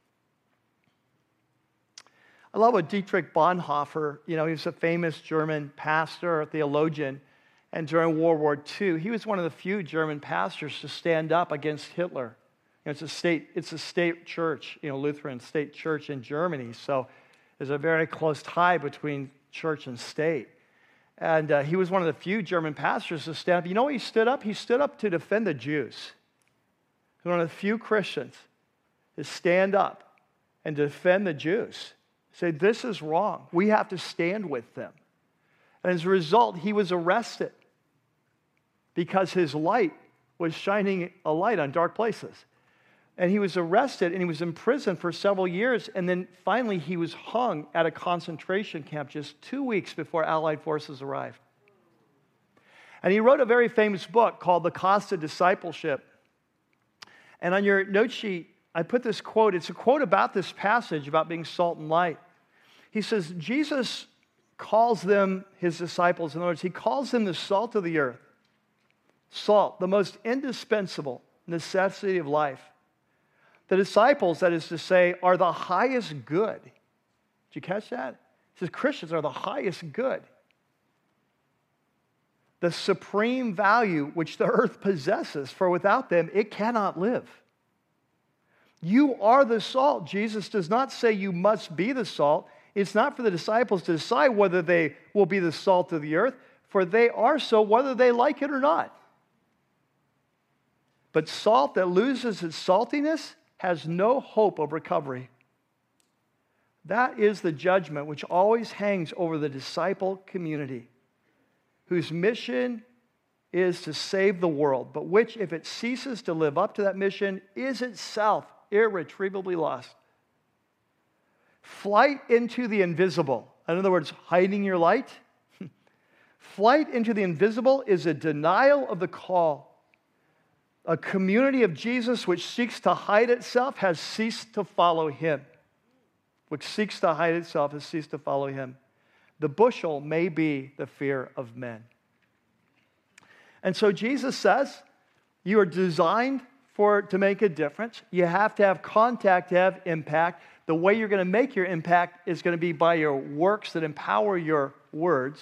S1: I love what Dietrich Bonhoeffer, you know, he was a famous German pastor, theologian, and during World War Two, he was one of the few German pastors to stand up against Hitler. You know, it's a state, it's a state church, you know, Lutheran state church in Germany, so there's a very close tie between church and state. And uh, he was one of the few German pastors to stand up. You know what he stood up? He stood up to defend the Jews. He was one of the few Christians to stand up and defend the Jews. Say, this is wrong. We have to stand with them. And as a result, he was arrested because his light was shining a light on dark places. And he was arrested and he was in prison for several years. And then finally he was hung at a concentration camp just two weeks before Allied forces arrived. And he wrote a very famous book called The Cost of Discipleship. And on your note sheet, I put this quote. It's a quote about this passage, about being salt and light. He says, Jesus calls them his disciples. In other words, he calls them the salt of the earth. Salt, the most indispensable necessity of life. The disciples, that is to say, are the highest good. Did you catch that? He says Christians are the highest good. The supreme value which the earth possesses, for without them it cannot live. You are the salt. Jesus does not say you must be the salt. It's not for the disciples to decide whether they will be the salt of the earth, for they are so whether they like it or not. But salt that loses its saltiness has no hope of recovery. That is the judgment which always hangs over the disciple community, whose mission is to save the world, but which, if it ceases to live up to that mission, is itself irretrievably lost. Flight into the invisible, in other words, hiding your light. Flight into the invisible is a denial of the call. A community of Jesus which seeks to hide itself has ceased to follow him. Which seeks to hide itself has ceased to follow him. The bushel may be the fear of men. And so Jesus says, you are designed for to make a difference. You have to have contact to have impact. The way you're going to make your impact is going to be by your works that empower your words.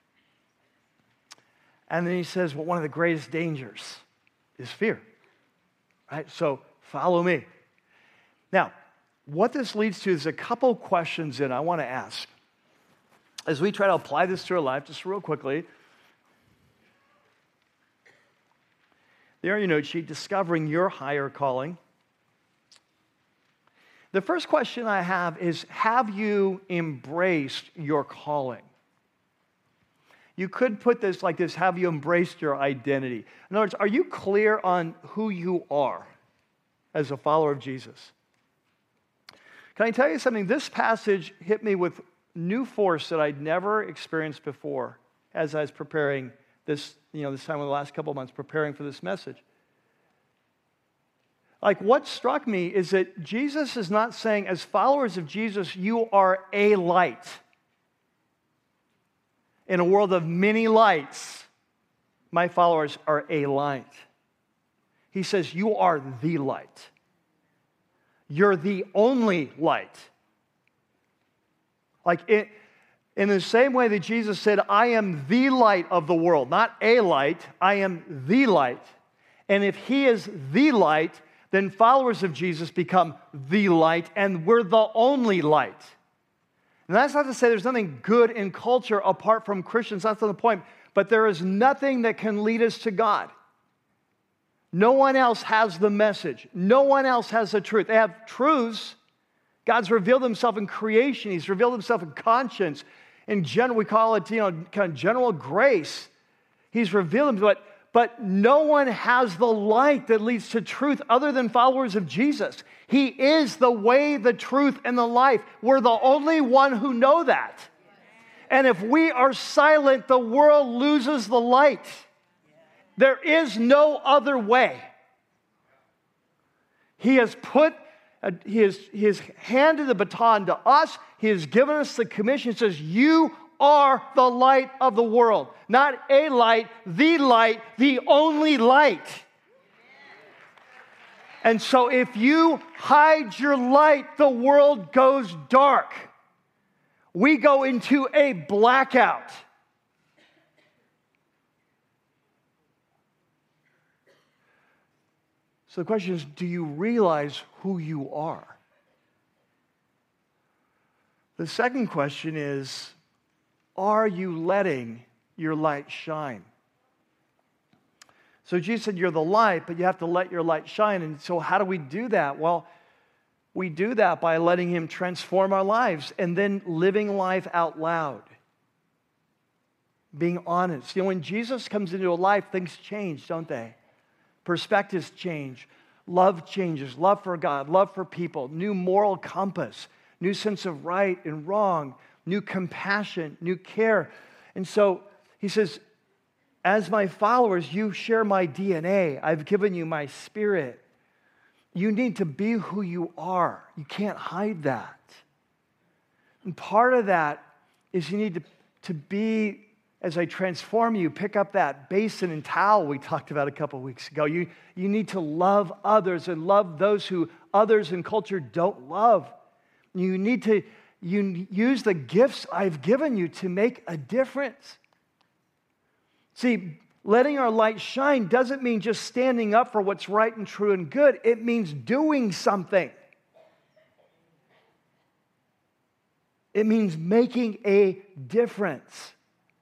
S1: And then he says, well, one of the greatest dangers is fear. Right? So follow me. Now, what this leads to is a couple questions that I want to ask. As we try to apply this to our life, just real quickly. There on your note sheet, discovering your higher calling. The first question I have is, have you embraced your calling? You could put this like this, have you embraced your identity? In other words, are you clear on who you are as a follower of Jesus? Can I tell you something? This passage hit me with new force that I'd never experienced before as I was preparing this, you know, this time in the last couple of months, preparing for this message. Like, what struck me is that Jesus is not saying, as followers of Jesus, you are a light. In a world of many lights, my followers are a light. He says, you are the light. You're the only light. Like it, in the same way that Jesus said, I am the light of the world, not a light, I am the light. And if he is the light, then followers of Jesus become the light, and we're the only light. And that's not to say there's nothing good in culture apart from Christians, that's not the point. But there is nothing that can lead us to God. No one else has the message. No one else has the truth. They have truths. God's revealed himself in creation. He's revealed himself in conscience. In general, we call it, you know, kind of general grace. He's revealed himself, but, but no one has the light that leads to truth other than followers of Jesus. He is the way, the truth, and the life. We're the only one who know that. And if we are silent, the world loses the light. There is no other way. He has put, uh, he, has, he has handed the baton to us. He has given us the commission. He says, you are the light of the world. Not a light, the light, the only light. And so if you hide your light, the world goes dark. We go into a blackout. So the question is, do you realize who you are? The second question is, are you letting your light shine? So Jesus said, you're the light, but you have to let your light shine. And so how do we do that? Well, we do that by letting him transform our lives and then living life out loud. Being honest. You know, when Jesus comes into a life, things change, don't they? Perspectives change. Love changes. Love for God. Love for people. New moral compass. New sense of right and wrong. New compassion. New care. And so he says, as my followers, you share my D N A. I've given you my spirit. You need to be who you are. You can't hide that. And part of that is you need to, to be, as I transform you, pick up that basin and towel we talked about a couple of weeks ago. You, you need to love others and love those who others in culture don't love. You need to you use the gifts I've given you to make a difference. See, letting our light shine doesn't mean just standing up for what's right and true and good. It means doing something. It means making a difference.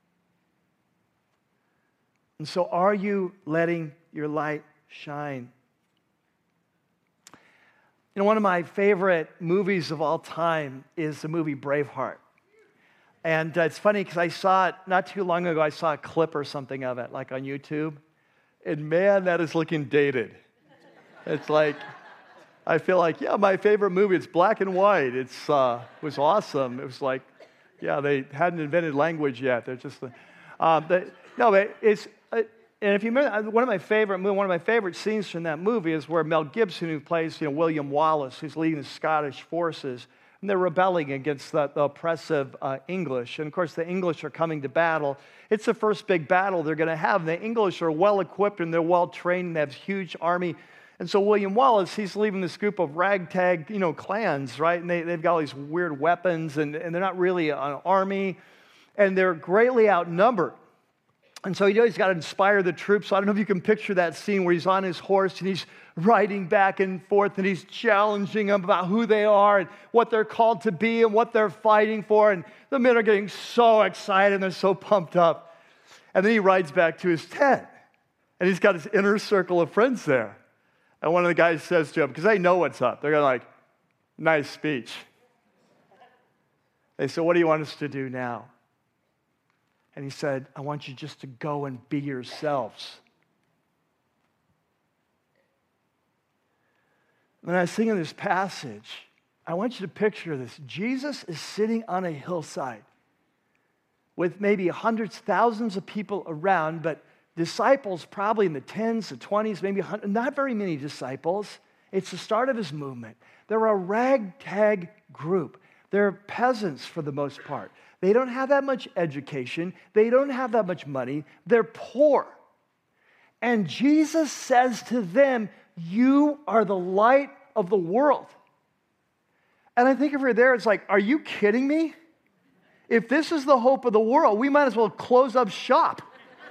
S1: And so are you letting your light shine? You know, one of my favorite movies of all time is the movie Braveheart. And uh, it's funny because I saw it not too long ago. I saw a clip or something of it, like on YouTube. And man, that is looking dated. It's like, I feel like, yeah, my favorite movie, it's black and white. It's uh, it was awesome. It was like, yeah, they hadn't invented language yet. They're just, uh, they, no, but it's, uh, and if you remember, one of my favorite, one of my favorite scenes from that movie is where Mel Gibson, who plays, you know, William Wallace, who's leading the Scottish forces, and they're rebelling against the, the oppressive uh, English. And of course, the English are coming to battle. It's the first big battle they're going to have. The English are well equipped and they're well trained and they have a huge army. And so William Wallace, he's leading this group of ragtag, you know, clans, right? And they, they've got all these weird weapons and, and they're not really an army. And they're greatly outnumbered. And so you know he's got to inspire the troops. So I don't know if you can picture that scene where he's on his horse and he's riding back and forth and he's challenging them about who they are and what they're called to be and what they're fighting for. And the men are getting so excited and they're so pumped up. And then he rides back to his tent. And he's got his inner circle of friends there. And one of the guys says to him, because they know what's up, they're going like, nice speech. They said, what do you want us to do now? And he said, I want you just to go and be yourselves. When I was singing this passage, I want you to picture this. Jesus is sitting on a hillside with maybe hundreds, thousands of people around, but disciples probably in the tens, the twenties, maybe hundreds, not very many disciples. It's the start of his movement. They're a ragtag group. They're peasants for the most part. They don't have that much education. They don't have that much money. They're poor. And Jesus says to them, you are the light of the world. And I think if you're there, it's like, are you kidding me? If this is the hope of the world, we might as well close up shop.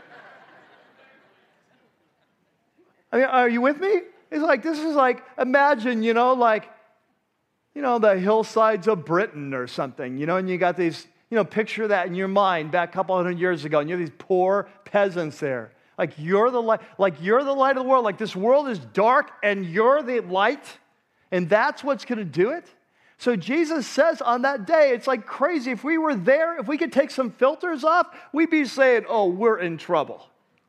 S1: I mean, are you with me? It's like, this is like, imagine, you know, like, you know, the hillsides of Britain or something, you know, and you got these, you know, picture that in your mind back a couple hundred years ago, and you have these poor peasants there. Like you're the light, like you're the light of the world. Like this world is dark and you're the light, and that's what's going to do it. So Jesus says on that day, it's like crazy. If we were there, if we could take some filters off, we'd be saying, oh, we're in trouble.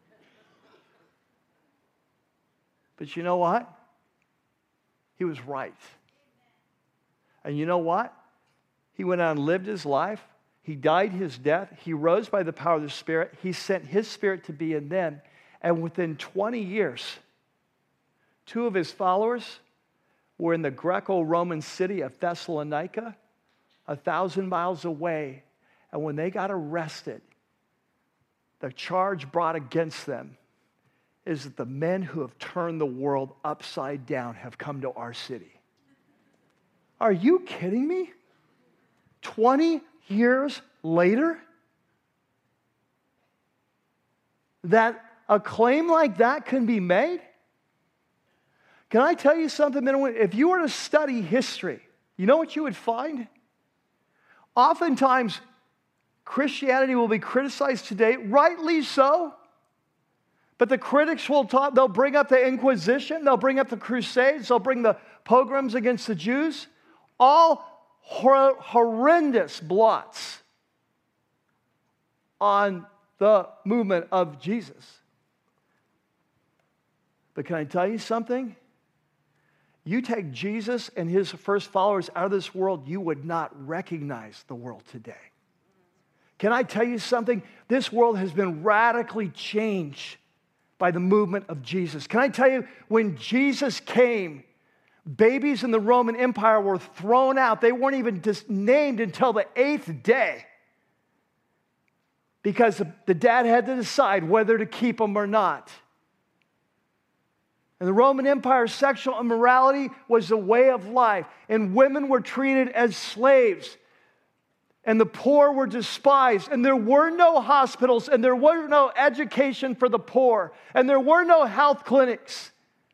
S1: But you know what? He was right. And you know what? He went out and lived his life. He died his death. He rose by the power of the Spirit. He sent his Spirit to be in them. And within twenty years, two of his followers were in the Greco-Roman city of Thessalonica, a thousand miles away. And when they got arrested, the charge brought against them is that the men who have turned the world upside down have come to our city. Are you kidding me? twenty years later? That a claim like that can be made? Can I tell you something? If you were to study history, you know what you would find? Oftentimes, Christianity will be criticized today, rightly so. But the critics will talk, they'll bring up the Inquisition, they'll bring up the Crusades, they'll bring the pogroms against the Jews. All hor- horrendous blots on the movement of Jesus. But can I tell you something? You take Jesus and his first followers out of this world, you would not recognize the world today. Can I tell you something? This world has been radically changed by the movement of Jesus. Can I tell you, when Jesus came, babies in the Roman Empire were thrown out. They weren't even just named until the eighth day because the dad had to decide whether to keep them or not. In the Roman Empire, sexual immorality was a way of life, and women were treated as slaves, and the poor were despised, and there were no hospitals, and there were no education for the poor, and there were no health clinics.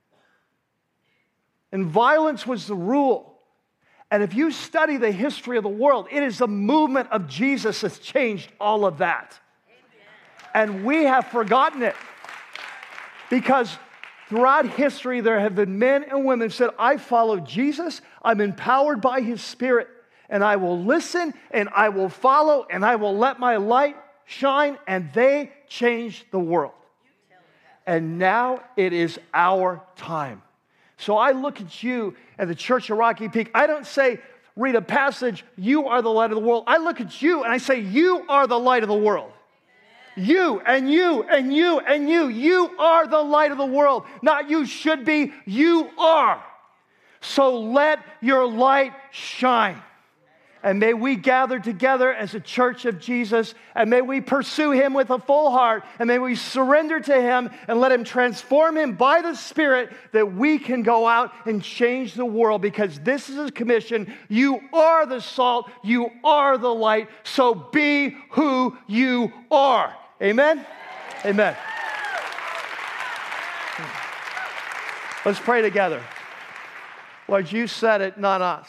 S1: And violence was the rule. And if you study the history of the world, it is the movement of Jesus that's changed all of that. And we have forgotten it. Because throughout history, there have been men and women who said, I follow Jesus, I'm empowered by his Spirit, and I will listen, and I will follow, and I will let my light shine, and they changed the world. And now it is our time. So I look at you at the Church of Rocky Peak. I don't say, read a passage, you are the light of the world. I look at you and I say, you are the light of the world. You and you and you and you. You are the light of the world. Not you should be, you are. So let your light shine. And may we gather together as a church of Jesus, and may we pursue him with a full heart, and may we surrender to him and let him transform him by the Spirit, that we can go out and change the world, because this is his commission. You are the salt, you are the light, so be who you are. Amen? Amen. Let's pray together. Lord, you said it, not us.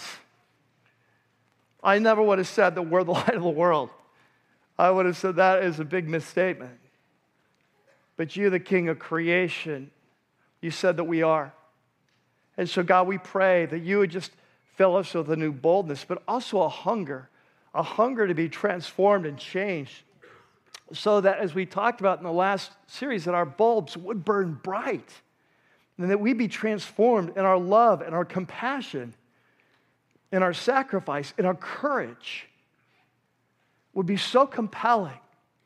S1: I never would have said that we're the light of the world. I would have said that is a big misstatement. But you, the King of creation, you said that we are. And so, God, we pray that you would just fill us with a new boldness, but also a hunger, a hunger to be transformed and changed, so that, as we talked about in the last series, that our bulbs would burn bright, and that we be transformed in our love and our compassion, in our sacrifice, in our courage, would be so compelling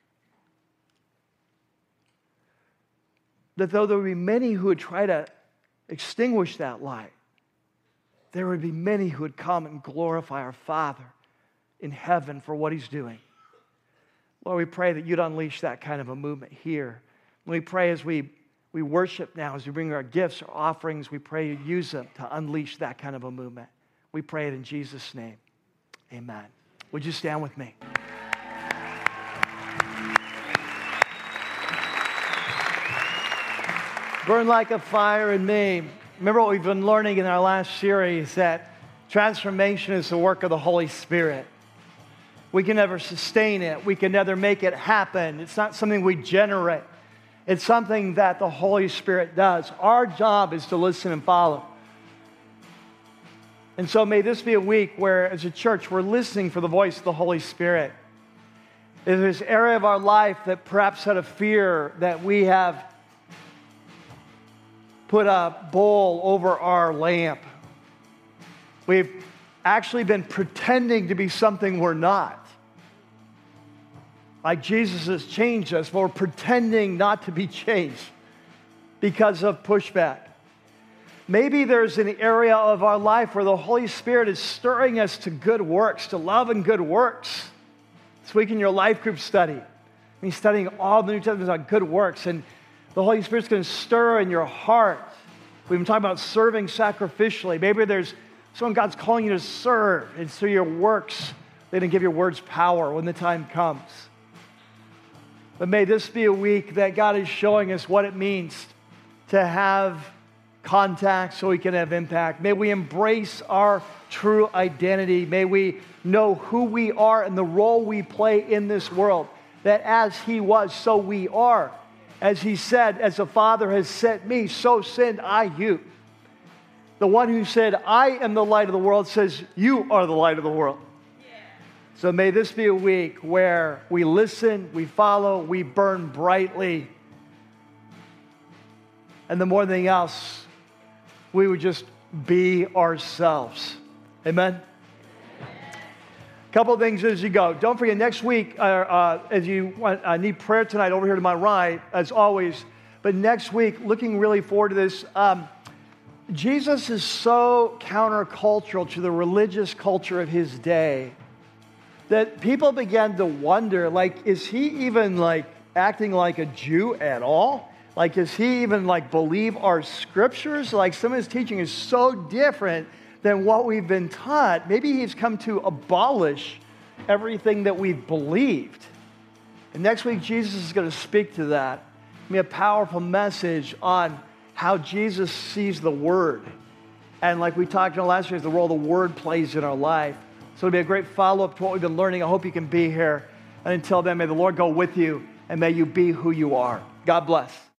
S1: that though there would be many who would try to extinguish that light, there would be many who would come and glorify our Father in heaven for what he's doing. Lord, we pray that you'd unleash that kind of a movement here. And we pray as we, we worship now, as we bring our gifts, our offerings, we pray you use them to unleash that kind of a movement. We pray it in Jesus' name. Amen. Would you stand with me? Burn like a fire in me. Remember what we've been learning in our last series, that transformation is the work of the Holy Spirit. We can never sustain it. We can never make it happen. It's not something we generate. It's something that the Holy Spirit does. Our job is to listen and follow. And so may this be a week where, as a church, we're listening for the voice of the Holy Spirit. If there's an area of our life that perhaps had a fear that we have put a bowl over our lamp, we've actually been pretending to be something we're not. Like Jesus has changed us, but we're pretending not to be changed because of pushback. Maybe there's an area of our life where the Holy Spirit is stirring us to good works, to love and good works. This week in your life group study, we're studying all the New Testament on good works, and the Holy Spirit's going to stir in your heart. We've been talking about serving sacrificially. Maybe there's someone God's calling you to serve, and through your works, they're going to give your words power when the time comes. But may this be a week that God is showing us what it means to have contact so we can have impact. May we embrace our true identity. May we know who we are and the role we play in this world. That as He was, so we are. As He said, as the Father has sent me, so send I you. The one who said, I am the light of the world, says, you are the light of the world. Yeah. So may this be a week where we listen, we follow, we burn brightly. And the more than anything else, we would just be ourselves. Amen? A couple of things as you go. Don't forget, next week, uh, uh, as you want, I need prayer tonight over here to my right, as always. But next week, looking really forward to this, um, Jesus is so countercultural to the religious culture of His day that people began to wonder, like, is He even, like, acting like a Jew at all? Like, does He even, like, believe our scriptures? Like, some of His teaching is so different than what we've been taught. Maybe He's come to abolish everything that we've believed. And next week, Jesus is going to speak to that. Give me a powerful message on how Jesus sees the Word. And like we talked in the last year, the role the Word plays in our life. So it'll be a great follow-up to what we've been learning. I hope you can be here. And until then, may the Lord go with you, and may you be who you are. God bless.